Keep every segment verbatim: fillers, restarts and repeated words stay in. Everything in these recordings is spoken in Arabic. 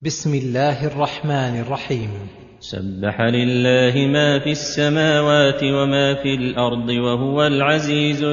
بسم الله الرحمن الرحيم. سبح لله ما في السماوات وما في الأرض وهو العزيز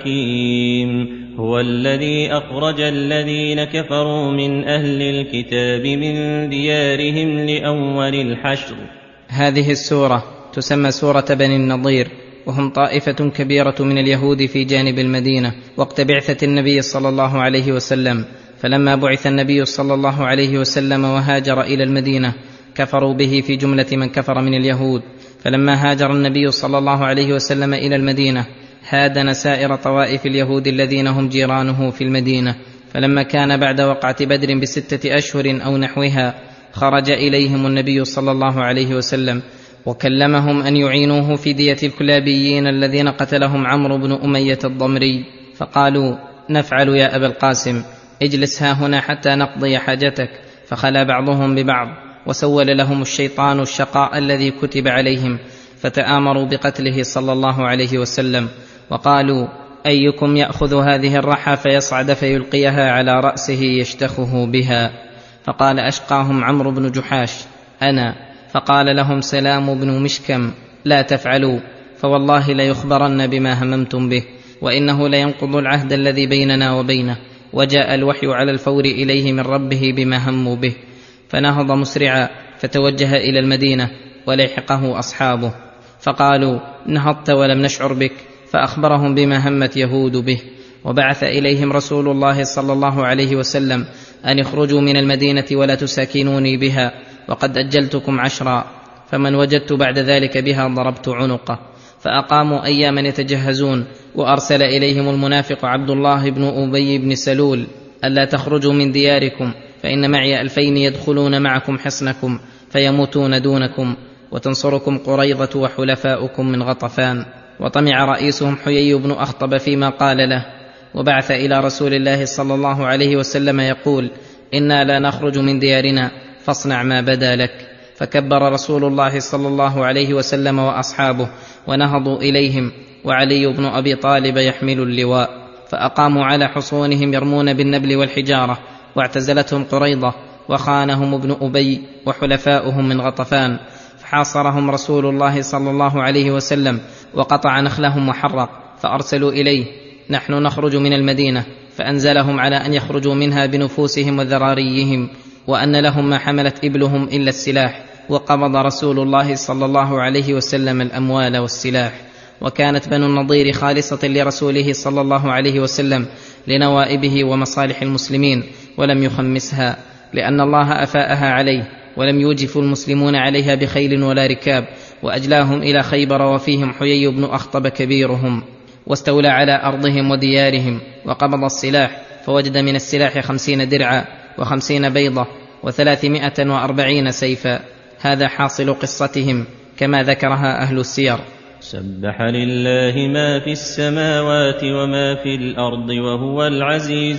الحكيم. هو الذي أخرج الذين كفروا من أهل الكتاب من ديارهم لأول الحشر. هذه السورة تسمى سورة بني النضير، وهم طائفة كبيرة من اليهود في جانب المدينة وقت بعثة النبي صلى الله عليه وسلم، فلما بعث النبي صلى الله عليه وسلم وهاجر إلى المدينة كفروا به في جملة من كفر من اليهود. فلما هاجر النبي صلى الله عليه وسلم إلى المدينة هادن سائر طوائف اليهود الذين هم جيرانه في المدينة. فلما كان بعد وقعة بدر بستة أشهر أو نحوها خرج إليهم النبي صلى الله عليه وسلم وكلمهم أن يعينوه في دية الكلابيين الذين قتلهم عمرو بن أمية الضمري، فقالوا: نفعل يا أبا القاسم، اجلس ها هنا حتى نقضي حاجتك. فخلا بعضهم ببعض وسول لهم الشيطان الشقاء الذي كتب عليهم، فتآمروا بقتله صلى الله عليه وسلم، وقالوا: أيكم يأخذ هذه الرحى فيصعد فيلقيها على رأسه يشتخه بها؟ فقال أشقاهم عمرو بن جحاش: أنا. فقال لهم سلام بن مشكم: لا تفعلوا، فوالله ليخبرن بما هممتم به، وإنه لينقض العهد الذي بيننا وبينه. وجاء الوحي على الفور إليه من ربه بما هموا به، فنهض مسرعا فتوجه إلى المدينة ولحقه أصحابه، فقالوا: نهضت ولم نشعر بك. فأخبرهم بما همت يهود به، وبعث إليهم رسول الله صلى الله عليه وسلم أن اخرجوا من المدينة ولا تساكنوني بها، وقد أجلتكم عشرا، فمن وجدت بعد ذلك بها ضربت عنقه. فأقاموا أياما يتجهزون، وأرسل إليهم المنافق عبد الله بن أبي بن سلول: ألا تخرجوا من دياركم، فإن معي ألفين يدخلون معكم حصنكم فيموتون دونكم، وتنصركم قريظة وحلفاؤكم من غطفان. وطمع رئيسهم حيي بن أخطب فيما قال له، وبعث إلى رسول الله صلى الله عليه وسلم يقول: إنا لا نخرج من ديارنا، فاصنع ما بدا لك. فكبر رسول الله صلى الله عليه وسلم وأصحابه ونهضوا إليهم، وعلي بن أبي طالب يحمل اللواء، فأقاموا على حصونهم يرمون بالنبل والحجارة، واعتزلتهم قريضة وخانهم ابن أبي وحلفاؤهم من غطفان. فحاصرهم رسول الله صلى الله عليه وسلم وقطع نخلهم وحرق، فأرسلوا إليه: نحن نخرج من المدينة، فأنزلهم على أن يخرجوا منها بنفوسهم وذراريهم، وأن لهم ما حملت إبلهم إلا السلاح. وقبض رسول الله صلى الله عليه وسلم الأموال والسلاح. وكانت بنو النضير خالصة لرسوله صلى الله عليه وسلم لنوائبه ومصالح المسلمين، ولم يخمسها، لأن الله أفاءها عليه، ولم يوجف المسلمون عليها بخيل ولا ركاب، وأجلاهم إلى خيبر، وفيهم حيي بن أخطب كبيرهم، واستولى على أرضهم وديارهم، وقبض السلاح، فوجد من السلاح خمسين درعا وخمسين بيضة وثلاثمائة وأربعين سيفا. هذا حاصل قصتهم كما ذكرها أهل السير. سبح لله ما في السماوات وما في الأرض وهو العزيز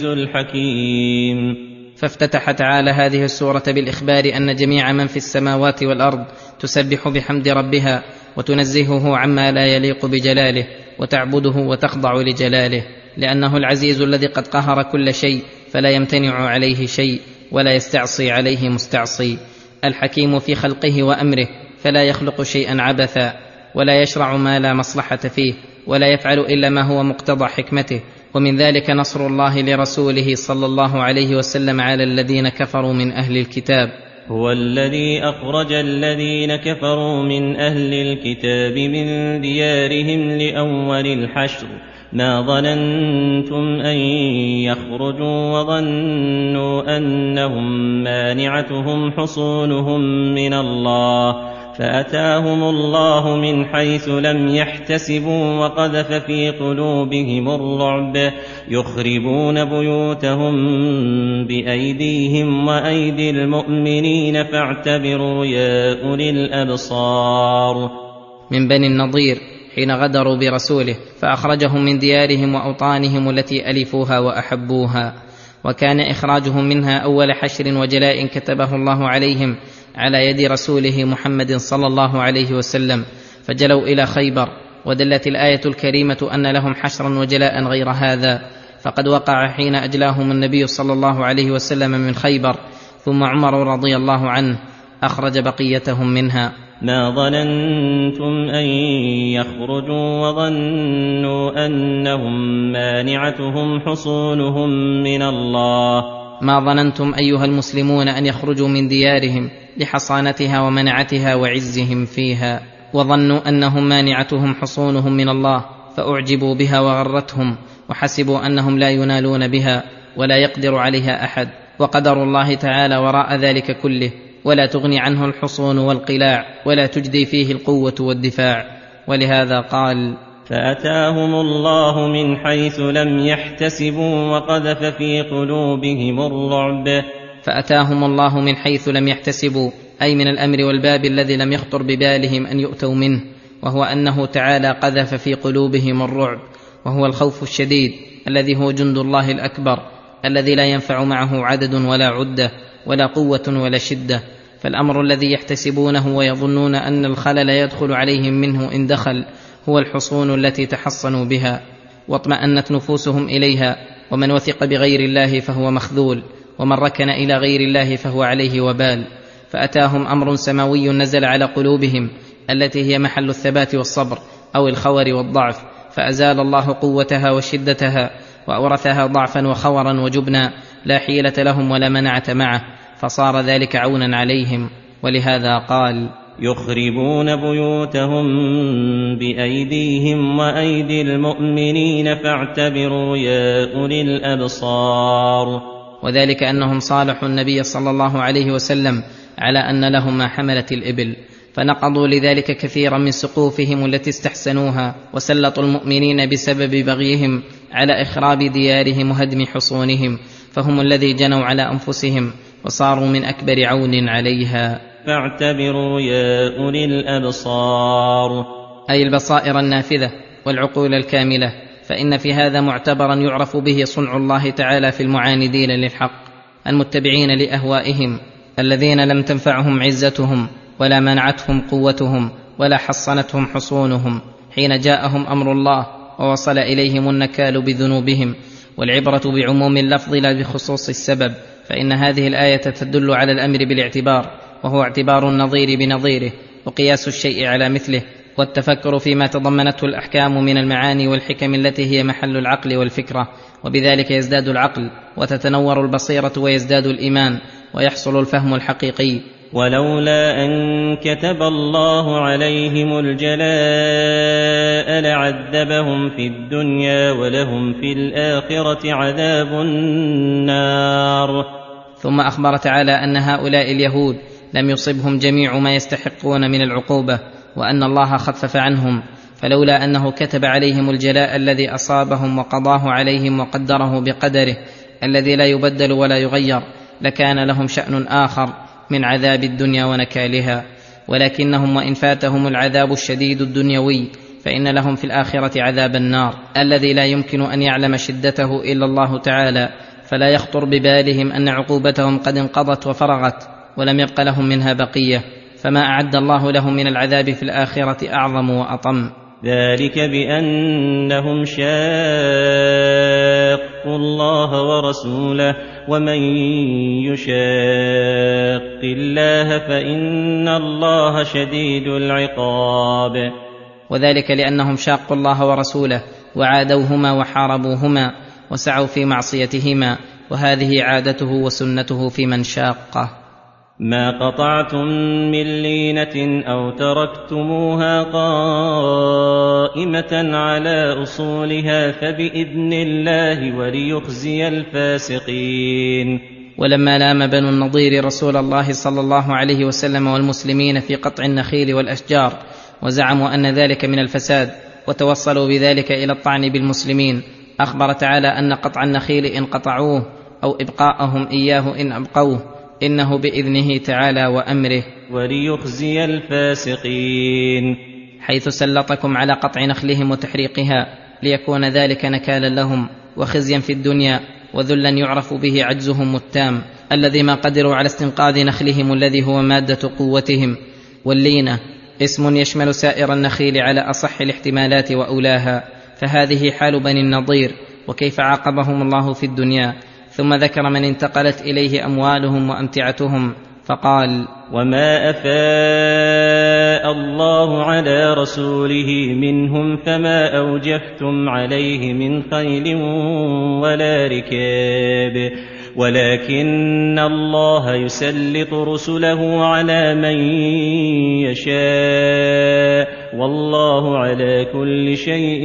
الحكيم. فافتتح تعالى هذه السورة بالإخبار أن جميع من في السماوات والأرض تسبح بحمد ربها وتنزهه عما لا يليق بجلاله، وتعبده وتخضع لجلاله، لأنه العزيز الذي قد قهر كل شيء فلا يمتنع عليه شيء ولا يستعصي عليه مستعصي. الحكيم في خلقه وأمره، فلا يخلق شيئا عبثا، ولا يشرع ما لا مصلحة فيه، ولا يفعل إلا ما هو مقتضى حكمته. ومن ذلك نصر الله لرسوله صلى الله عليه وسلم على الذين كفروا من أهل الكتاب. هو الذي أخرج الذين كفروا من أهل الكتاب من ديارهم لأول الحشر، ما ظننتم أن يخرجوا، وظنوا أنهم مانعتهم حصونهم من الله، فأتاهم الله من حيث لم يحتسبوا، وقذف في قلوبهم الرعب، يخربون بيوتهم بأيديهم وأيدي المؤمنين، فاعتبروا يا أولي الأبصار. من بني النضير حين غدروا برسوله فأخرجهم من ديارهم وأوطانهم التي ألفوها وأحبوها، وكان إخراجهم منها أول حشر وجلاء كتبه الله عليهم على يد رسوله محمد صلى الله عليه وسلم، فجلوا إلى خيبر. ودلت الآية الكريمة أن لهم حشرا وجلاء غير هذا، فقد وقع حين أجلاهم النبي صلى الله عليه وسلم من خيبر ثم عمر رضي الله عنه أخرج بقيتهم منها. ما ظننتم أن يخرجوا وظنوا أنهم مانعتهم حصونهم من الله. ما ظننتم أيها المسلمون أن يخرجوا من ديارهم لحصانتها ومنعتها وعزهم فيها، وظنوا أنهم مانعتهم حصونهم من الله، فأعجبوا بها وغرتهم، وحسبوا أنهم لا ينالون بها ولا يقدر عليها أحد، وقدر الله تعالى وراء ذلك كله، ولا تغني عنه الحصون والقلاع، ولا تجدي فيه القوة والدفاع. ولهذا قال: فأتاهم الله من حيث لم يحتسبوا وقذف في قلوبهم الرعب. فأتاهم الله من حيث لم يحتسبوا، أي من الأمر والباب الذي لم يخطر ببالهم أن يؤتوا منه، وهو أنه تعالى قذف في قلوبهم الرعب، وهو الخوف الشديد الذي هو جند الله الأكبر، الذي لا ينفع معه عدد ولا عدة ولا قوة ولا شدة. فالأمر الذي يحتسبونه ويظنون أن الخلل يدخل عليهم منه إن دخل هو الحصون التي تحصنوا بها واطمأنت نفوسهم إليها. ومن وثق بغير الله فهو مخذول، ومن ركن إلى غير الله فهو عليه وبال. فأتاهم أمر سماوي نزل على قلوبهم التي هي محل الثبات والصبر أو الخور والضعف، فأزال الله قوتها وشدتها، وأورثها ضعفا وخورا وجبنا لا حيلة لهم ولا منعة معه، فصار ذلك عونا عليهم. ولهذا قال: يخربون بيوتهم بأيديهم وأيدي المؤمنين فاعتبروا يا أولي الأبصار. وذلك أنهم صالحوا النبي صلى الله عليه وسلم على أن لهم ما حملت الإبل، فنقضوا لذلك كثيرا من سقوفهم التي استحسنوها، وسلطوا المؤمنين بسبب بغيهم على إخراب ديارهم وهدم حصونهم، فهم الذي جنوا على أنفسهم وصاروا من أكبر عون عليها. فاعتبروا يا أولي الأبصار، أي البصائر النافذة والعقول الكاملة، فإن في هذا معتبرا يعرف به صنع الله تعالى في المعاندين للحق المتبعين لأهوائهم، الذين لم تنفعهم عزتهم ولا منعتهم قوتهم ولا حصنتهم حصونهم حين جاءهم أمر الله ووصل إليهم النكال بذنوبهم. والعبرة بعموم اللفظ لا بخصوص السبب، فإن هذه الآية تدل على الأمر بالاعتبار، وهو اعتبار النظير بنظيره، وقياس الشيء على مثله، والتفكر فيما تضمنته الأحكام من المعاني والحكم التي هي محل العقل والفكرة، وبذلك يزداد العقل وتتنور البصيرة ويزداد الإيمان ويحصل الفهم الحقيقي. ولولا أن كتب الله عليهم الجلاء لعذبهم في الدنيا ولهم في الآخرة عذاب النار. ثم أخبر تعالى أن هؤلاء اليهود لم يصبهم جميع ما يستحقون من العقوبة، وأن الله خفف عنهم، فلولا أنه كتب عليهم الجلاء الذي أصابهم وقضاه عليهم وقدره بقدره الذي لا يبدل ولا يغير لكان لهم شأن آخر من عذاب الدنيا ونكالها. ولكنهم وإن فاتهم العذاب الشديد الدنيوي فإن لهم في الآخرة عذاب النار الذي لا يمكن أن يعلم شدته إلا الله تعالى، فلا يخطر ببالهم أن عقوبتهم قد انقضت وفرغت ولم يبق لهم منها بقية، فما أعد الله لهم من العذاب في الآخرة أعظم وأطم. ذلك بأنهم شاقوا الله ورسوله، ومن يشاق الله فإن الله شديد العقاب. وذلك لأنهم شاقوا الله ورسوله وعادوهما وحاربوهما وسعوا في معصيتهما، وهذه عادته وسنته في من شاقه. ما قطعتم من لينة أو تركتموها قائمة على أصولها فبإذن الله وليخزي الفاسقين. ولما لام بنو النضير رسول الله صلى الله عليه وسلم والمسلمين في قطع النخيل والأشجار وزعموا أن ذلك من الفساد وتوصلوا بذلك إلى الطعن بالمسلمين، أخبر تعالى أن قطع النخيل إن قطعوه أو إبقاءهم إياه إن أبقوه إنه بإذنه تعالى وأمره. وليخزي الفاسقين، حيث سلطكم على قطع نخلهم وتحريقها ليكون ذلك نكالا لهم وخزيا في الدنيا وذلا يعرف به عجزهم التام الذي ما قدروا على استنقاذ نخلهم الذي هو مادة قوتهم. واللينة اسم يشمل سائر النخيل على أصح الاحتمالات وأولاها، فهذه حال بني النضير وكيف عاقبهم الله في الدنيا، ثم ذكر من انتقلت إليه أموالهم وأمتعتهم فقال: وما أفاء الله على رسوله منهم فما أوجفتم عليه من خيل ولا ركاب ولكن الله يسلط رسله على من يشاء والله على كل شيء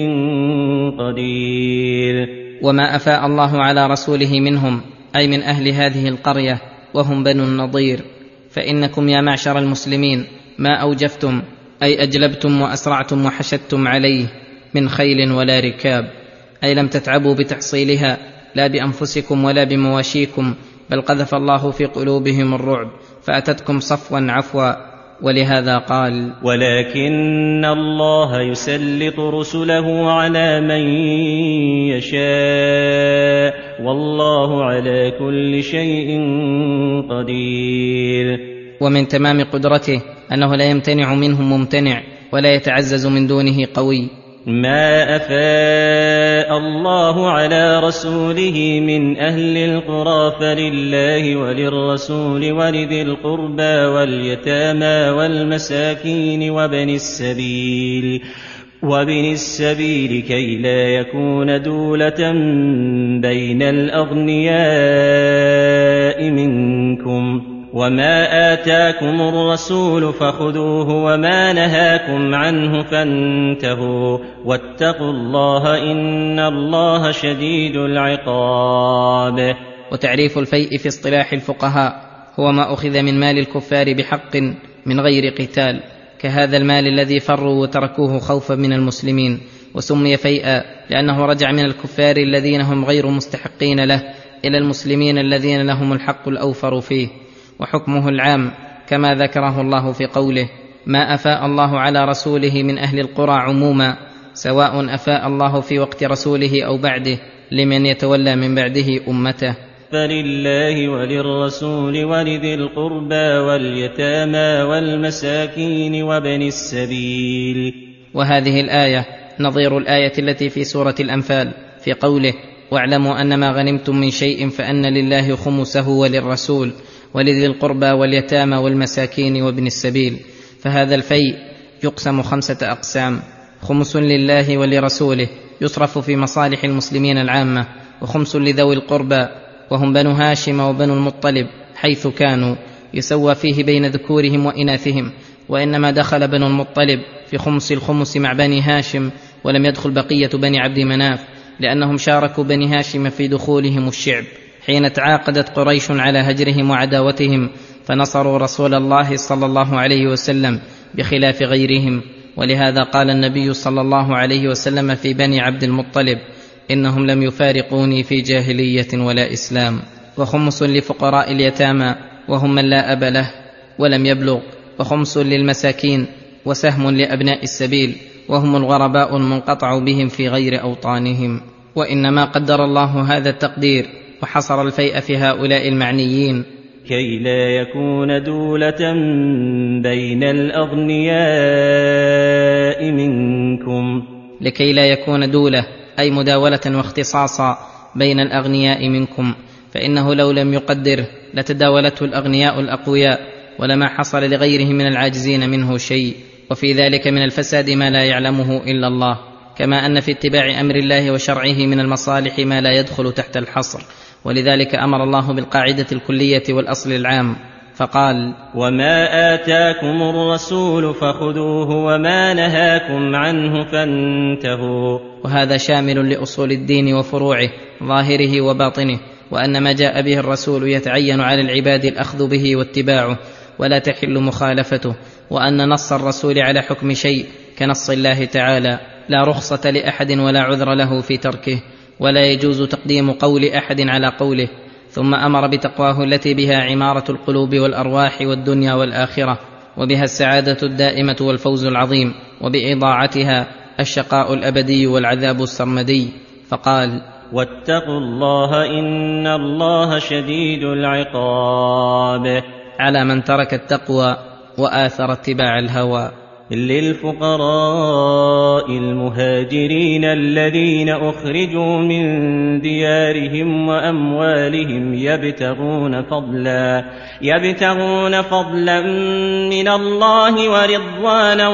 قدير. وما أفاء الله على رسوله منهم أي من أهل هذه القرية وهم بنو النضير، فإنكم يا معشر المسلمين ما أوجفتم أي أجلبتم وأسرعتم وحشدتم عليه من خيل ولا ركاب، أي لم تتعبوا بتحصيلها لا بأنفسكم ولا بمواشيكم، بل قذف الله في قلوبهم الرعب فأتتكم صفوا عفوا. ولهذا قال: ولكن الله يسلط رسله على من يشاء والله على كل شيء قدير. ومن تمام قدرته أنه لا يمتنع منهم ممتنع ولا يتعزز من دونه قوي. ما أفاء الله على رسوله من أهل القرى فلله وللرسول ولذي القربى واليتامى والمساكين وابن السبيل وابن السبيل كي لا يكون دولة بين الأغنياء منكم، وما آتاكم الرسول فخذوه وما نهاكم عنه فانتهوا واتقوا الله إن الله شديد العقاب. وتعريف الفيء في اصطلاح الفقهاء هو ما أخذ من مال الكفار بحق من غير قتال، كهذا المال الذي فروا وتركوه خوفا من المسلمين، وسمي فيئا لأنه رجع من الكفار الذين هم غير مستحقين له إلى المسلمين الذين لهم الحق الأوفر فيه. وحكمه العام كما ذكره الله في قوله: ما أفاء الله على رسوله من أهل القرى عموما، سواء أفاء الله في وقت رسوله أو بعده لمن يتولى من بعده أمته. فلله وللرسول ولذي القربى واليتامى والمساكين وابن السبيل. وهذه الآية نظير الآية التي في سورة الأنفال في قوله: واعلموا أنما غنمتم من شيء فأن لله خمسه وللرسول ولذي القربى واليتامى والمساكين وابن السبيل. فهذا الفيء يقسم خمسة أقسام: خمس لله ولرسوله يصرف في مصالح المسلمين العامة، وخمس لذوي القربى وهم بنو هاشم وبنو المطلب حيث كانوا، يسوى فيه بين ذكورهم وإناثهم، وإنما دخل بنو المطلب في خمس الخمس مع بني هاشم، ولم يدخل بقية بني عبد مناف لأنهم شاركوا بني هاشم في دخولهم الشعب حين تعاقدت قريش على هجرهم وعداوتهم، فنصروا رسول الله صلى الله عليه وسلم بخلاف غيرهم. ولهذا قال النبي صلى الله عليه وسلم في بني عبد المطلب: إنهم لم يفارقوني في جاهلية ولا إسلام. وخمس لفقراء اليتامى وهم من لا أب له ولم يبلغ، وخمس للمساكين، وسهم لأبناء السبيل وهم الغرباء المنقطع بهم في غير أوطانهم. وإنما قدر الله هذا التقدير وحصر الفيء في هؤلاء المعنيين كي لا يكون دولة بين الأغنياء منكم، لكي لا يكون دولة أي مداولة واختصاصا بين الأغنياء منكم، فإنه لو لم يقدره لتداولته الأغنياء الأقوياء ولما حصل لغيرهم من العاجزين منه شيء، وفي ذلك من الفساد ما لا يعلمه إلا الله، كما أن في اتباع أمر الله وشرعه من المصالح ما لا يدخل تحت الحصر. ولذلك أمر الله بالقاعدة الكلية والأصل العام فقال: وما آتاكم الرسول فخذوه وما نهاكم عنه فانتهوا. وهذا شامل لأصول الدين وفروعه ظاهره وباطنه، وأن ما جاء به الرسول يتعين على العباد الأخذ به واتباعه ولا تحل مخالفته، وأن نص الرسول على حكم شيء كنص الله تعالى لا رخصة لأحد ولا عذر له في تركه، ولا يجوز تقديم قول أحد على قوله. ثم أمر بتقواه التي بها عمارة القلوب والأرواح والدنيا والآخرة، وبها السعادة الدائمة والفوز العظيم، وبإضاعتها الشقاء الأبدي والعذاب السرمدي، فقال: واتقوا الله إن الله شديد العقاب. على من ترك التقوى وآثر اتباع الهوى. للفقراء المهاجرين الذين أخرجوا من ديارهم وأموالهم يبتغون فضلا يبتغون فضلا من الله ورضوانا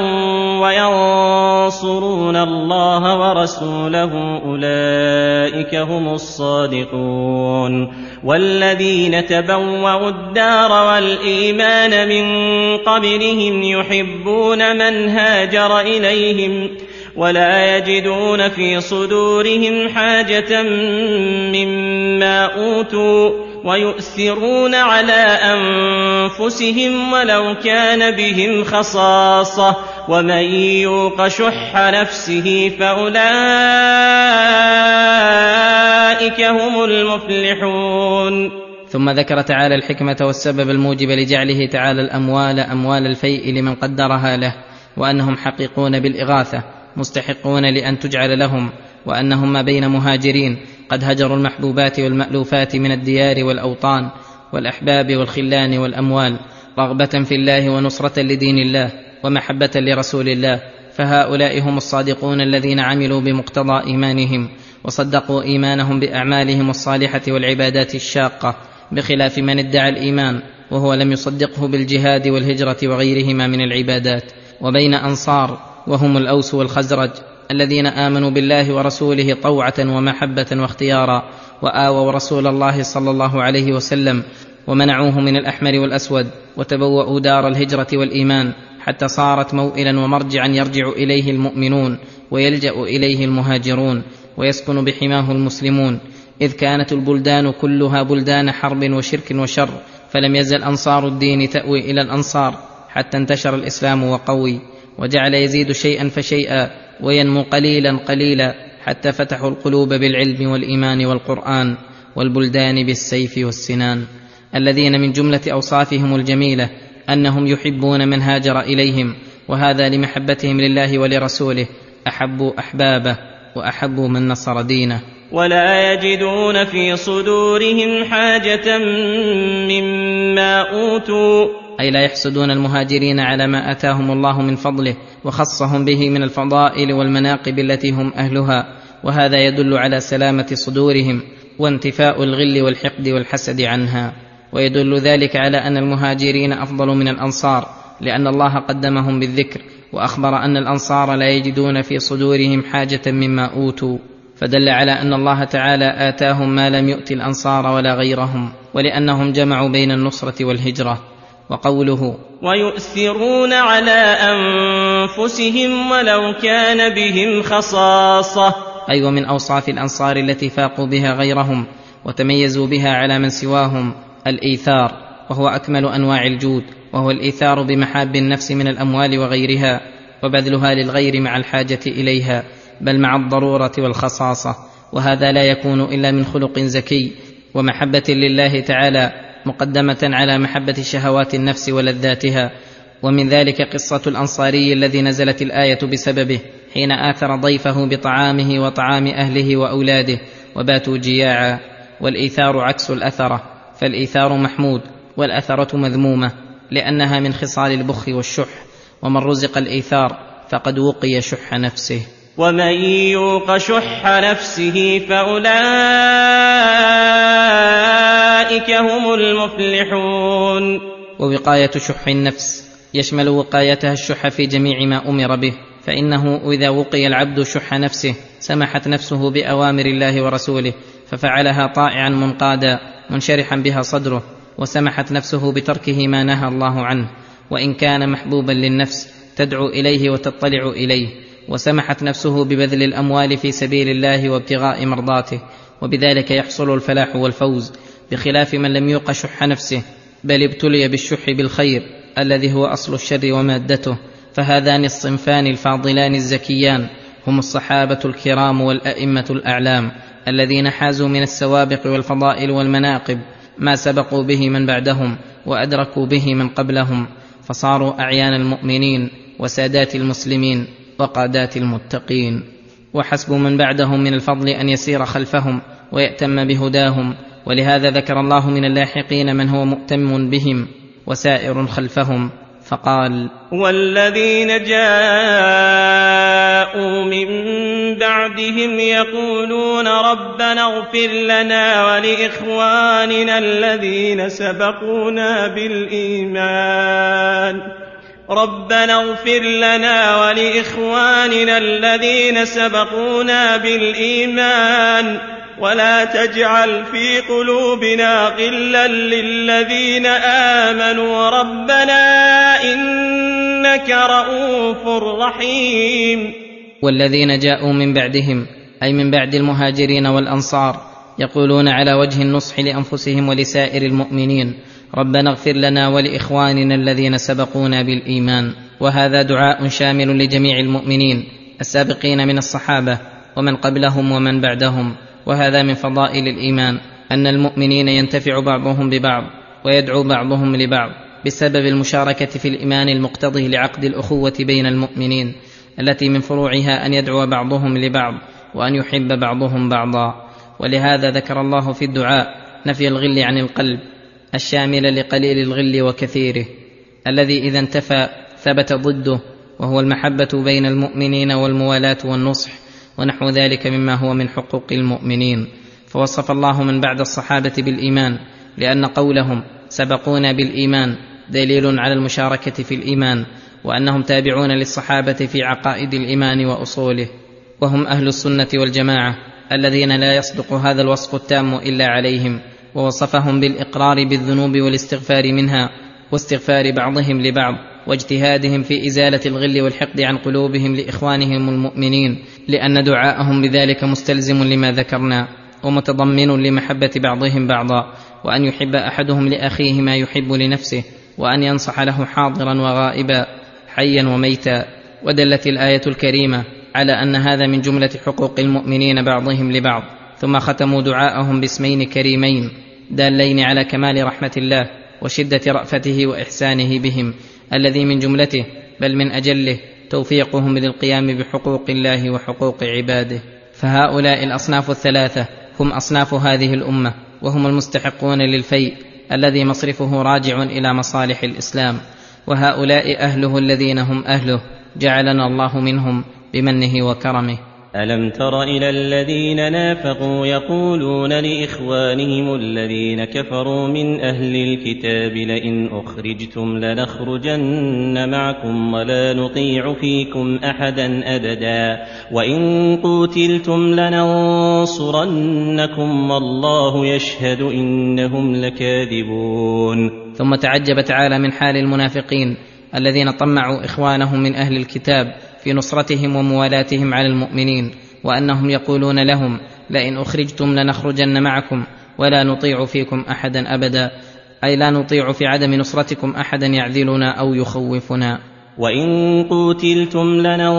وينصرون الله ورسوله أولئك هم الصادقون. والذين تبوأوا الدار والإيمان من قبلهم يحبون من هاجر إليهم ولا يجدون في صدورهم حاجة مما أوتوا ويؤثرون على أنفسهم ولو كان بهم خصاصة ومن يوق شح نفسه فأولئك هم المفلحون. ثم ذكر تعالى الحكمة والسبب الموجب لجعله تعالى الأموال أموال الفيء لمن قدرها له، وأنهم حقيقون بالإغاثة مستحقون لأن تجعل لهم، وأنهم ما بين مهاجرين قد هجروا المحبوبات والمألوفات من الديار والأوطان والأحباب والخلان والأموال رغبة في الله ونصرة لدين الله ومحبة لرسول الله، فهؤلاء هم الصادقون الذين عملوا بمقتضى إيمانهم وصدقوا إيمانهم بأعمالهم الصالحة والعبادات الشاقة، بخلاف من ادعى الإيمان وهو لم يصدقه بالجهاد والهجرة وغيرهما من العبادات. وبين أنصار وهم الأوس والخزرج الذين آمنوا بالله ورسوله طوعة ومحبة واختيارا، وآووا رسول الله صلى الله عليه وسلم ومنعوه من الأحمر والأسود، وتبوأوا دار الهجرة والإيمان حتى صارت موئلا ومرجعا يرجع إليه المؤمنون ويلجأ إليه المهاجرون ويسكن بحماه المسلمون، إذ كانت البلدان كلها بلدان حرب وشرك وشر، فلم يزل أنصار الدين تأوي إلى الأنصار حتى انتشر الإسلام وقوي، وجعل يزيد شيئا فشيئا وينمو قليلا قليلا حتى فتحوا القلوب بالعلم والإيمان والقرآن، والبلدان بالسيف والسنان، الذين من جملة أوصافهم الجميلة أنهم يحبون من هاجر إليهم، وهذا لمحبتهم لله ولرسوله، أحبوا أحبابه وأحبوا من نصر دينه. ولا يجدون في صدورهم حاجة مما أوتوا، أي لا يحسدون المهاجرين على ما آتاهم الله من فضله وخصهم به من الفضائل والمناقب التي هم أهلها، وهذا يدل على سلامة صدورهم وانتفاء الغل والحقد والحسد عنها، ويدل ذلك على أن المهاجرين أفضل من الأنصار، لأن الله قدمهم بالذكر وأخبر أن الأنصار لا يجدون في صدورهم حاجة مما أوتوا، فدل على أن الله تعالى آتاهم ما لم يؤت الأنصار ولا غيرهم، ولأنهم جمعوا بين النصرة والهجرة. وقوله ويؤثرون على أنفسهم ولو كان بهم خصاصة، أي أيوة من أوصاف الأنصار التي فاقوا بها غيرهم وتميزوا بها على من سواهم الإيثار، وهو أكمل أنواع الجود، وهو الإيثار بمحاب النفس من الأموال وغيرها، وبذلها للغير مع الحاجة إليها، بل مع الضرورة والخصاصة، وهذا لا يكون إلا من خلق زكي ومحبة لله تعالى مقدمة على محبة شهوات النفس ولذاتها. ومن ذلك قصة الأنصاري الذي نزلت الآية بسببه، حين آثر ضيفه بطعامه وطعام أهله وأولاده وباتوا جياعا، والإيثار عكس الأثرة، فالإيثار محمود والأثرة مذمومة، لأنها من خصال البخل والشح، ومن رزق الإيثار فقد وقي شح نفسه. ومن يوق شح نفسه فأولئك هم المفلحون. ووقاية شح النفس يشمل وقايتها الشح في جميع ما أمر به، فإنه إذا وقي العبد شح نفسه سمحت نفسه بأوامر الله ورسوله ففعلها طائعا منقادا منشرحا بها صدره، وسمحت نفسه بتركه ما نهى الله عنه وإن كان محبوبا للنفس تدعو إليه وتطلع إليه، وسمحت نفسه ببذل الأموال في سبيل الله وابتغاء مرضاته، وبذلك يحصل الفلاح والفوز، بخلاف من لم يوق شح نفسه بل ابتلي بالشح بالخير الذي هو أصل الشر ومادته. فهذان الصنفان الفاضلان الزكيان هم الصحابة الكرام والأئمة الأعلام، الذين حازوا من السوابق والفضائل والمناقب ما سبقوا به من بعدهم وأدركوا به من قبلهم، فصاروا أعيان المؤمنين وسادات المسلمين وقادات المتقين. وحسب من بعدهم من الفضل أن يسير خلفهم ويأتم بهداهم، ولهذا ذكر الله من اللاحقين من هو مؤتم بهم وسائر خلفهم، فقال: والذين جاءوا من بعدهم يقولون ربنا اغفر لنا ولإخواننا الذين سبقونا بالإيمان ربنا اغفر لنا ولإخواننا الذين سبقونا بالإيمان ولا تجعل في قلوبنا غلا للذين آمنوا ربنا إنك رؤوف رحيم. والذين جاءوا من بعدهم أي من بعد المهاجرين والأنصار يقولون على وجه النصح لأنفسهم ولسائر المؤمنين: ربنا اغفر لنا ولإخواننا الذين سبقونا بالإيمان. وهذا دعاء شامل لجميع المؤمنين السابقين من الصحابة ومن قبلهم ومن بعدهم. وهذا من فضائل الإيمان أن المؤمنين ينتفع بعضهم ببعض ويدعو بعضهم لبعض بسبب المشاركة في الإيمان المقتضي لعقد الأخوة بين المؤمنين، التي من فروعها أن يدعو بعضهم لبعض وأن يحب بعضهم بعضا. ولهذا ذكر الله في الدعاء نفي الغل عن القلب الشامل لقليل الغل وكثيره، الذي إذا انتفى ثبت ضده، وهو المحبة بين المؤمنين والموالاة والنصح ونحو ذلك مما هو من حقوق المؤمنين. فوصف الله من بعد الصحابة بالإيمان لأن قولهم سبقونا بالإيمان دليل على المشاركة في الإيمان، وأنهم تابعون للصحابة في عقائد الإيمان وأصوله، وهم أهل السنة والجماعة الذين لا يصدق هذا الوصف التام إلا عليهم. ووصفهم بالإقرار بالذنوب والاستغفار منها واستغفار بعضهم لبعض واجتهادهم في إزالة الغل والحقد عن قلوبهم لإخوانهم المؤمنين، لأن دعاءهم بذلك مستلزم لما ذكرنا ومتضمن لمحبة بعضهم بعضا، وأن يحب أحدهم لأخيه ما يحب لنفسه، وأن ينصح له حاضرا وغائبا حيا وميتا. ودلت الآية الكريمة على أن هذا من جملة حقوق المؤمنين بعضهم لبعض. ثم ختموا دعاءهم باسمين كريمين دالين على كمال رحمة الله وشدة رأفته وإحسانه بهم، الذي من جملته بل من أجله توفيقهم للقيام بحقوق الله وحقوق عباده. فهؤلاء الأصناف الثلاثة هم أصناف هذه الأمة، وهم المستحقون للفيء الذي مصرفه راجع إلى مصالح الإسلام، وهؤلاء أهله الذين هم أهله، جعلنا الله منهم بمنه وكرمه. ألم تر إلى الذين نافقوا يقولون لإخوانهم الذين كفروا من أهل الكتاب لئن أخرجتم لنخرجن معكم ولا نطيع فيكم أحدا أبدا وإن قوتلتم لننصرنكم والله يشهد إنهم لكاذبون. ثم تعجب تعالى من حال المنافقين الذين طمعوا إخوانهم من أهل الكتاب في نصرتهم وموالاتهم على المؤمنين، وأنهم يقولون لهم لئن أخرجتم لنخرجن معكم ولا نطيع فيكم أحدا أبدا، أي لا نطيع في عدم نصرتكم أحدا يعذلنا أو يخوفنا. وإن قوتلتم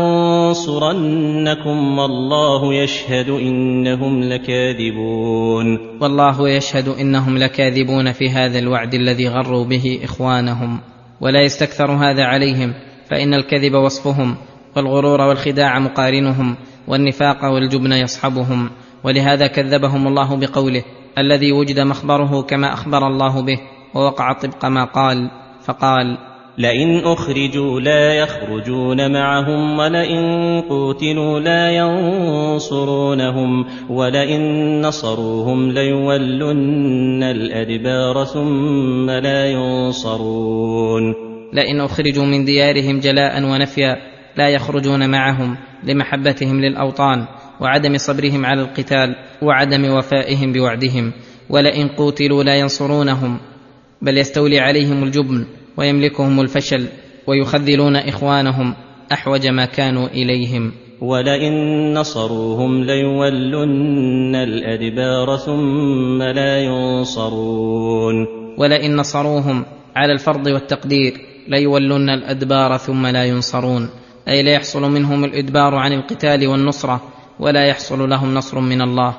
لننصرنكم والله يشهد إنهم لكاذبون. والله يشهد إنهم لكاذبون في هذا الوعد الذي غروا به إخوانهم. ولا يستكثر هذا عليهم، فإن الكذب وصفهم، والغرور والخداع مقارنهم، والنفاق والجبن يصحبهم. ولهذا كذبهم الله بقوله الذي وجد مخبره كما أخبر الله به ووقع طبق ما قال، فقال لئن أخرجوا لا يخرجون معهم ولئن قوتلوا لا ينصرونهم ولئن نصروهم ليولن الأدبار ثم لا ينصرون. لئن أخرجوا من ديارهم جلاء ونفيا لا يخرجون معهم لمحبتهم للأوطان وعدم صبرهم على القتال وعدم وفائهم بوعدهم. ولئن قوتلوا لا ينصرونهم، بل يستولي عليهم الجبن ويملكهم الفشل ويخذلون إخوانهم أحوج ما كانوا إليهم. ولئن نصروهم ليولن الأدبار ثم لا ينصرون. ولئن نصروهم على الفرض والتقدير ليولن الأدبار ثم لا ينصرون، أي لا يحصل منهم الإدبار عن القتال والنصرة ولا يحصل لهم نصر من الله.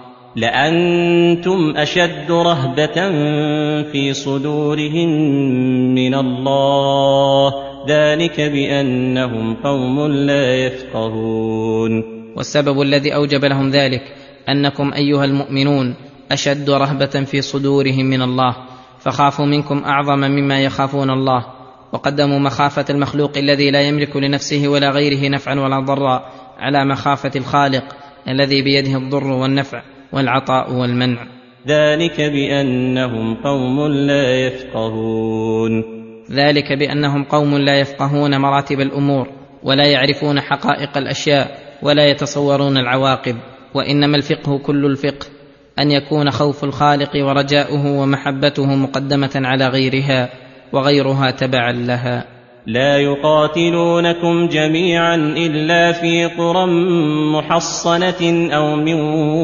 لأنتم أشد رهبة في صدورهم من الله ذلك بأنهم قوم لا يفقهون. والسبب الذي أوجب لهم ذلك أنكم أيها المؤمنون أشد رهبة في صدورهم من الله، فخافوا منكم أعظم مما يخافون الله، وقدموا مخافة المخلوق الذي لا يملك لنفسه ولا غيره نفعا ولا ضرا على مخافة الخالق الذي بيده الضر والنفع والعطاء والمنع. ذلك بأنهم قوم لا يفقهون ذلك بأنهم قوم لا يفقهون مراتب الأمور ولا يعرفون حقائق الأشياء ولا يتصورون العواقب. وإنما الفقه كل الفقه أن يكون خوف الخالق ورجاؤه ومحبته مقدمة على غيرها وغيرها تبعا لها. لا يقاتلونكم جميعا إلا في قرى محصنة أو من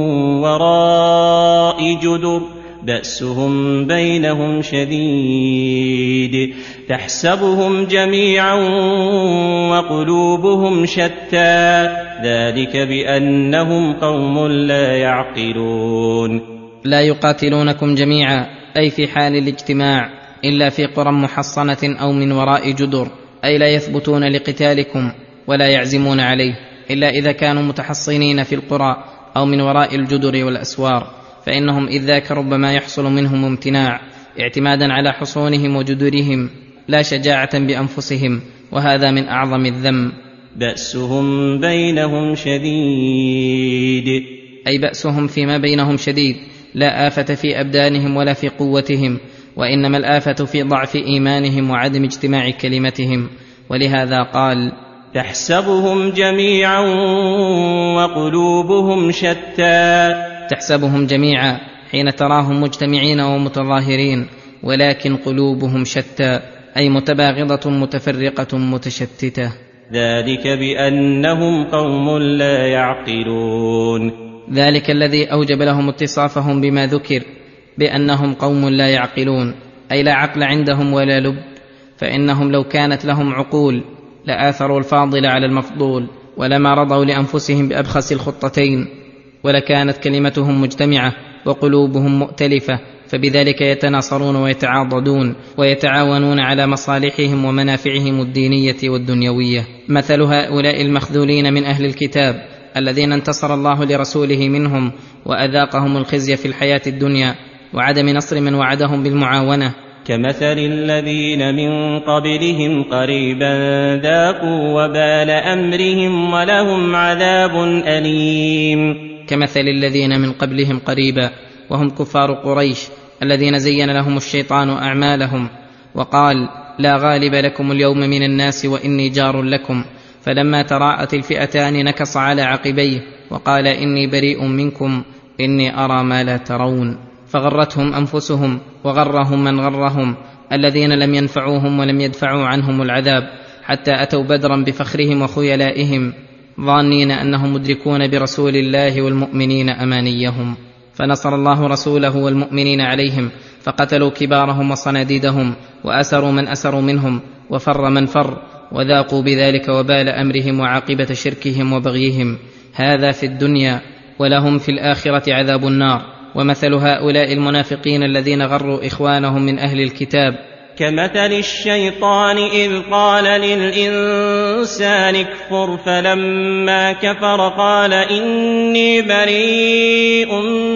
وراء جدر بأسهم بينهم شديد تحسبهم جميعا وقلوبهم شتى ذلك بأنهم قوم لا يعقلون. لا يقاتلونكم جميعا أي في حال الاجتماع إلا في قرى محصنة أو من وراء جدر، أي لا يثبتون لقتالكم ولا يعزمون عليه إلا إذا كانوا متحصنين في القرى أو من وراء الجدر والأسوار، فإنهم إذ ذاك ربما يحصل منهم امتناع اعتمادا على حصونهم وجدرهم لا شجاعة بأنفسهم، وهذا من أعظم الذم. بأسهم بينهم شديد أي بأسهم فيما بينهم شديد، لا آفة في أبدانهم ولا في قوتهم، وإنما الآفة في ضعف إيمانهم وعدم اجتماع كلمتهم. ولهذا قال تحسبهم جميعا وقلوبهم شتى. تحسبهم جميعا حين تراهم مجتمعين ومتظاهرين، ولكن قلوبهم شتى أي متباغضة متفرقة متشتتة. ذلك بأنهم قوم لا يعقلون. ذلك الذي أوجب لهم اتصافهم بما ذكر بأنهم قوم لا يعقلون، أي لا عقل عندهم ولا لب، فإنهم لو كانت لهم عقول لآثروا الفاضل على المفضول ولما رضوا لأنفسهم بأبخس الخطتين، ولكانت كلمتهم مجتمعة وقلوبهم مؤتلفة، فبذلك يتناصرون ويتعاضدون ويتعاونون على مصالحهم ومنافعهم الدينية والدنيوية. مثل هؤلاء المخذولين من أهل الكتاب الذين انتصر الله لرسوله منهم وأذاقهم الخزي في الحياة الدنيا وعدم نصر من وعدهم بالمعاونة، كمثل الذين من قبلهم قريبا ذاقوا وبال أمرهم ولهم عذاب أليم. كمثل الذين من قبلهم قريبا وهم كفار قريش الذين زين لهم الشيطان أعمالهم وقال لا غالب لكم اليوم من الناس وإني جار لكم، فلما تراءت الفئتان نكص على عقبيه وقال إني بريء منكم إني أرى ما لا ترون، فغرتهم أنفسهم وغرهم من غرهم الذين لم ينفعوهم ولم يدفعوا عنهم العذاب، حتى أتوا بدرا بفخرهم وخيلائهم ظانين أنهم مدركون برسول الله والمؤمنين أمانيهم، فنصر الله رسوله والمؤمنين عليهم، فقتلوا كبارهم وصناديدهم وأسروا من أسروا منهم وفر من فر، وذاقوا بذلك وبال أمرهم وعاقبة شركهم وبغيهم. هذا في الدنيا، ولهم في الآخرة عذاب النار. ومثل هؤلاء المنافقين الذين غروا إخوانهم من أهل الكتاب كمثل الشيطان إذ قال للإنسان اكفر فلما كفر قال إني بريء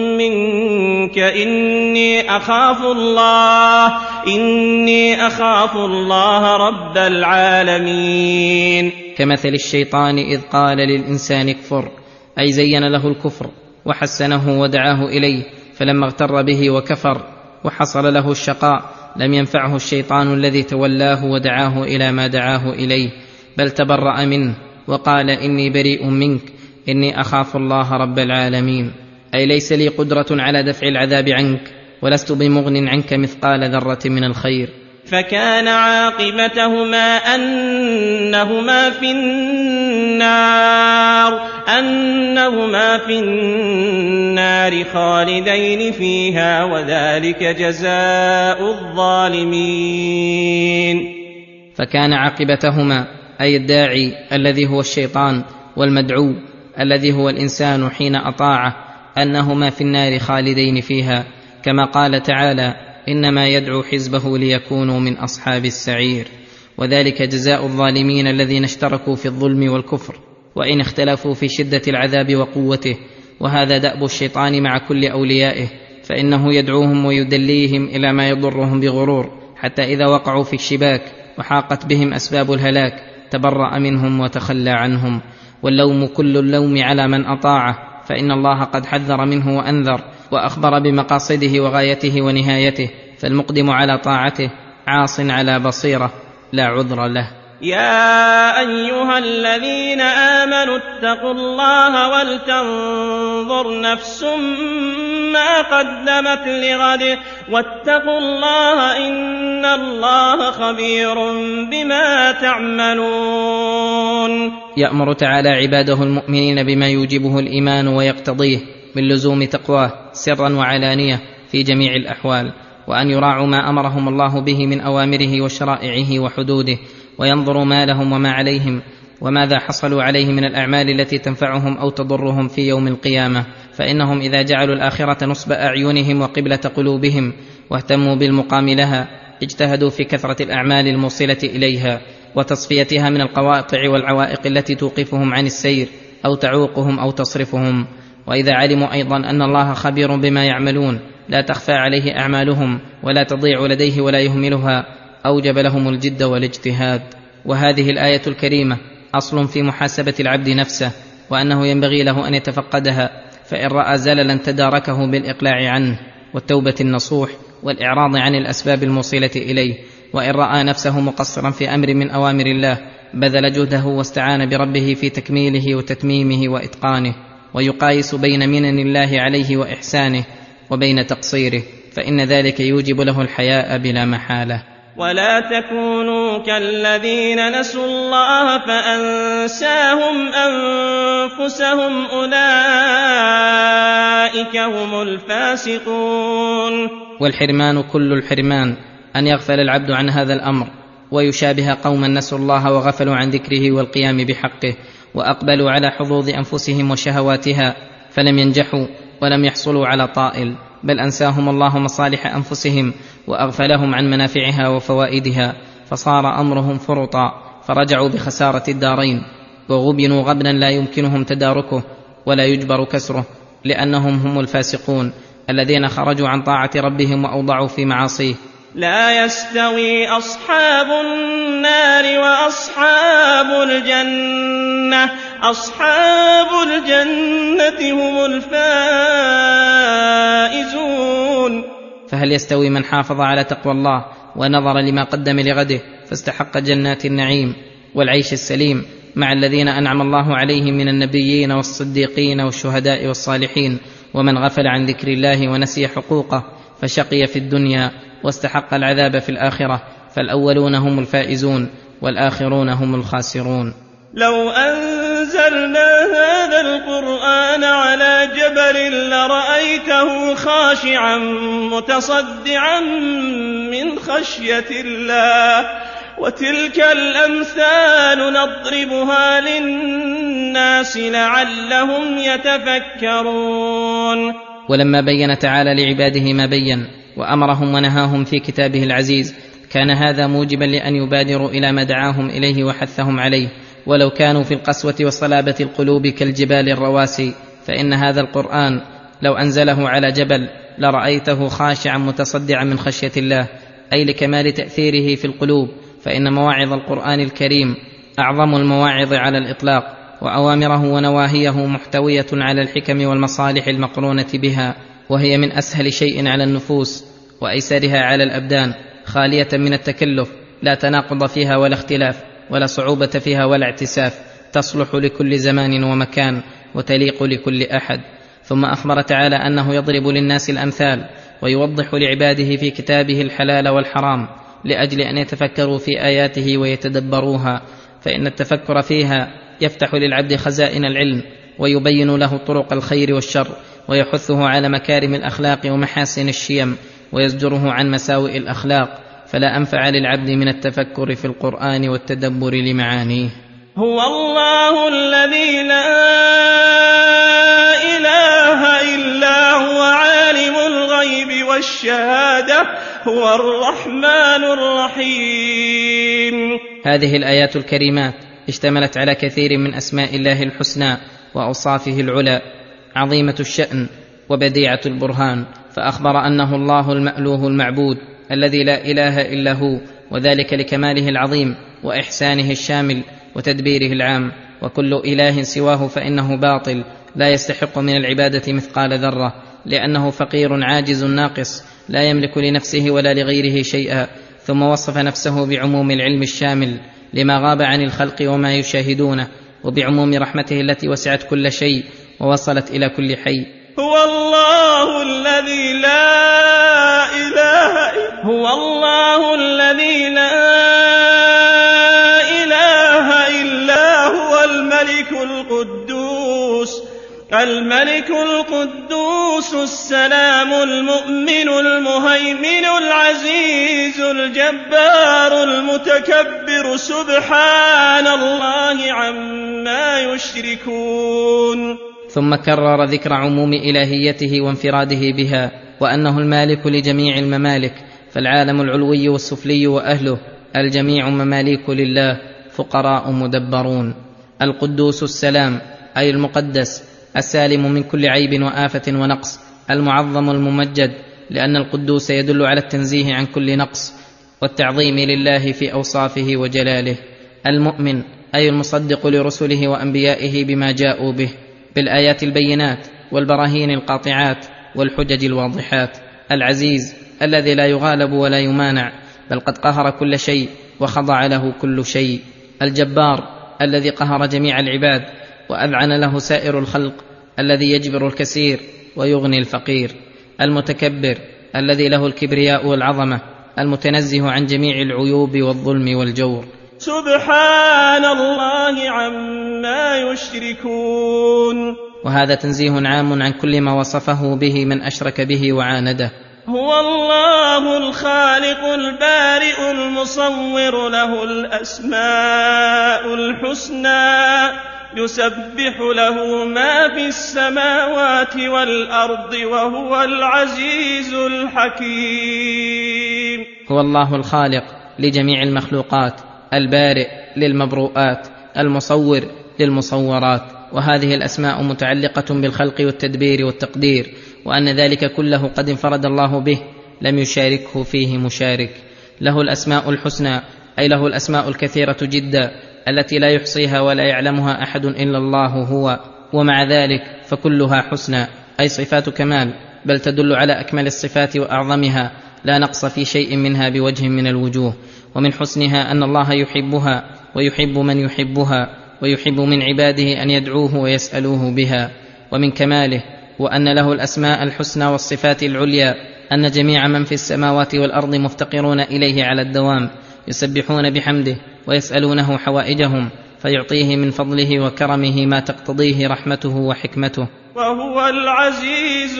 منك إني أخاف الله إني أخاف الله رب العالمين. كمثل الشيطان إذ قال للإنسان اكفر، أي زين له الكفر وحسنه ودعاه إليه، فلما اغتر به وكفر وحصل له الشقاء لم ينفعه الشيطان الذي تولاه ودعاه إلى ما دعاه إليه، بل تبرأ منه وقال إني بريء منك إني أخاف الله رب العالمين، أي ليس لي قدرة على دفع العذاب عنك ولست بمغن عنك مثقال ذرة من الخير. فكان عاقبتهما أنهما في النار أنهما في النار خالدين فيها وذلك جزاء الظالمين. فكان عاقبتهما أي الداعي الذي هو الشيطان والمدعو الذي هو الإنسان حين أطاعه أنهما في النار خالدين فيها، كما قال تعالى إنما يدعو حزبه ليكونوا من أصحاب السعير، وذلك جزاء الظالمين الذين اشتركوا في الظلم والكفر وإن اختلفوا في شدة العذاب وقوته. وهذا دأب الشيطان مع كل أوليائه، فإنه يدعوهم ويدليهم إلى ما يضرهم بغرور، حتى إذا وقعوا في الشباك وحاقت بهم أسباب الهلاك تبرأ منهم وتخلى عنهم. واللوم كل اللوم على من أطاعه، فإن الله قد حذر منه وأنذر وأخبر بمقاصده وغايته ونهايته، فالمقدم على طاعته عاص على بصيرة لا عذر له. يا أيها الذين آمنوا اتقوا الله ولتنظر نفس ما قدمت لغد واتقوا الله إن الله خبير بما تعملون. يأمر تعالى عباده المؤمنين بما يوجبه الإيمان ويقتضيه من لزوم تقواه سرا وعلانية في جميع الأحوال، وأن يراعوا ما أمرهم الله به من أوامره وشرائعه وحدوده، وينظروا ما لهم وما عليهم وماذا حصلوا عليه من الأعمال التي تنفعهم أو تضرهم في يوم القيامة. فإنهم إذا جعلوا الآخرة نصب أعينهم وقبلة قلوبهم واهتموا بالمقام لها اجتهدوا في كثرة الأعمال الموصلة إليها وتصفيتها من القواطع والعوائق التي توقفهم عن السير أو تعوقهم أو تصرفهم. وإذا علموا أيضا أن الله خبير بما يعملون لا تخفى عليه أعمالهم ولا تضيع لديه ولا يهملها، أوجب لهم الجد والاجتهاد. وهذه الآية الكريمة أصل في محاسبة العبد نفسه، وأنه ينبغي له أن يتفقدها، فإن رأى زللا تداركه بالإقلاع عنه والتوبة النصوح والإعراض عن الأسباب الموصلة إليه، وإن رأى نفسه مقصرا في أمر من أوامر الله بذل جهده واستعان بربه في تكميله وتتميمه وإتقانه، ويقايس بين منن الله عليه وإحسانه وبين تقصيره، فإن ذلك يوجب له الحياء بلا محالة. ولا تكونوا كالذين نسوا الله فأنساهم أنفسهم أولئك هم الفاسقون. والحرمان كل الحرمان أن يغفل العبد عن هذا الأمر ويشابه قوما نسوا الله وغفلوا عن ذكره والقيام بحقه، وأقبلوا على حظوظ أنفسهم وشهواتها فلم ينجحوا ولم يحصلوا على طائل، بل أنساهم الله مصالح أنفسهم وأغفلهم عن منافعها وفوائدها، فصار أمرهم فرطا، فرجعوا بخسارة الدارين، وغبنوا غبنا لا يمكنهم تداركه ولا يجبر كسره، لأنهم هم الفاسقون الذين خرجوا عن طاعة ربهم وأوضعوا في معاصيه. لا يستوي أصحاب النار وأصحاب الجنة أصحاب الجنة هم الفائزون. فهل يستوي من حافظ على تقوى الله ونظر لما قدم لغده فاستحق جنات النعيم والعيش السليم مع الذين أنعم الله عليهم من النبيين والصديقين والشهداء والصالحين، ومن غفل عن ذكر الله ونسي حقوقه فشقي في الدنيا واستحق العذاب في الآخرة؟ فالأولون هم الفائزون والآخرون هم الخاسرون. لو أنزلنا هذا القرآن على جبل لرأيته خاشعا متصدعا من خشية الله، وتلك الأمثال نضربها للناس لعلهم يتفكرون. ولما بين تعالى لعباده ما بين وأمرهم ونهاهم في كتابه العزيز كان هذا موجبا لأن يبادروا إلى ما دعاهم إليه وحثهم عليه، ولو كانوا في القسوة وصلابة القلوب كالجبال الرواسي، فإن هذا القرآن لو أنزله على جبل لرأيته خاشعا متصدعا من خشية الله، أي لكمال تأثيره في القلوب، فإن مواعظ القرآن الكريم أعظم المواعظ على الإطلاق، وأوامره ونواهيه محتوية على الحكم والمصالح المقرونة بها، وهي من أسهل شيء على النفوس وأيسرها على الأبدان، خالية من التكلف، لا تناقض فيها ولا اختلاف ولا صعوبة فيها ولا اعتساف، تصلح لكل زمان ومكان وتليق لكل أحد. ثم أخبر تعالى أنه يضرب للناس الأمثال ويوضح لعباده في كتابه الحلال والحرام لأجل أن يتفكروا في آياته ويتدبروها، فإن التفكر فيها يفتح للعبد خزائن العلم ويبين له طرق الخير والشر، ويحثه على مكارم الأخلاق ومحاسن الشيم، ويزجره عن مساوئ الأخلاق، فلا أنفع للعبد من التفكر في القرآن والتدبر لمعانيه. هو الله الذي لا إله إلا هو عالم الغيب والشهادة هو الرحمن الرحيم. هذه الآيات الكريمات اشتملت على كثير من أسماء الله الحسنى وأوصافه العلى، عظيمة الشأن وبديعة البرهان، فأخبر أنه الله المألوه المعبود الذي لا إله إلا هو، وذلك لكماله العظيم واحسانه الشامل وتدبيره العام، وكل اله سواه فانه باطل لا يستحق من العباده مثقال ذره، لانه فقير عاجز ناقص لا يملك لنفسه ولا لغيره شيئا. ثم وصف نفسه بعموم العلم الشامل لما غاب عن الخلق وما يشاهدونه، وبعموم رحمته التي وسعت كل شيء ووصلت الى كل حي. هو الله الذي لا إله إلا هو الله الذي لا إله إلا هو الملك القدوس الملك القدوس السلام المؤمن المهيمن العزيز الجبار المتكبر سبحان الله عما يشركون. ثم كرر ذكر عموم إلهيته وانفراده بها، وأنه المالك لجميع الممالك، فالعالم العلوي والسفلي وأهله الجميع مماليك لله فقراء مدبرون. القدوس السلام أي المقدس السالم من كل عيب وآفة ونقص، المعظم الممجد، لأن القدوس يدل على التنزيه عن كل نقص والتعظيم لله في أوصافه وجلاله. المؤمن أي المصدق لرسله وأنبيائه بما جاءوا به بالآيات البينات والبراهين القاطعات والحجج الواضحات. العزيز الذي لا يغالب ولا يمانع، بل قد قهر كل شيء وخضع له كل شيء. الجبار الذي قهر جميع العباد وأذعن له سائر الخلق، الذي يجبر الكثير ويغني الفقير. المتكبر الذي له الكبرياء والعظمة، المتنزه عن جميع العيوب والظلم والجور. سبحان الله عما يشركون. وهذا تنزيه عام عن كل ما وصفه به من أشرك به وعانده. هو الله الخالق البارئ المصور، له الأسماء الحسنى، يسبح له ما في السماوات والأرض وهو العزيز الحكيم. هو الله الخالق لجميع المخلوقات، البارئ للمبروءات، المصور للمصورات، وهذه الأسماء متعلقة بالخلق والتدبير والتقدير، وأن ذلك كله قد انفرد الله به لم يشاركه فيه مشارك. له الأسماء الحسنى أي له الأسماء الكثيرة جدا التي لا يحصيها ولا يعلمها أحد إلا الله هو، ومع ذلك فكلها حسنى أي صفات كمال، بل تدل على أكمل الصفات وأعظمها، لا نقص في شيء منها بوجه من الوجوه. ومن حسنها أن الله يحبها ويحب من يحبها، ويحب من عباده أن يدعوه ويسألوه بها. ومن كماله وأن له الأسماء الحسنى والصفات العليا أن جميع من في السماوات والأرض مفتقرون إليه على الدوام، يسبحون بحمده ويسألونه حوائجهم، فيعطيه من فضله وكرمه ما تقتضيه رحمته وحكمته. وهو العزيز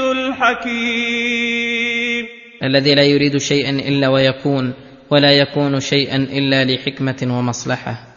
الحكيم الذي لا يريد شيئا إلا ويكون، ولا يكون شيئا إلا لحكمة ومصلحة.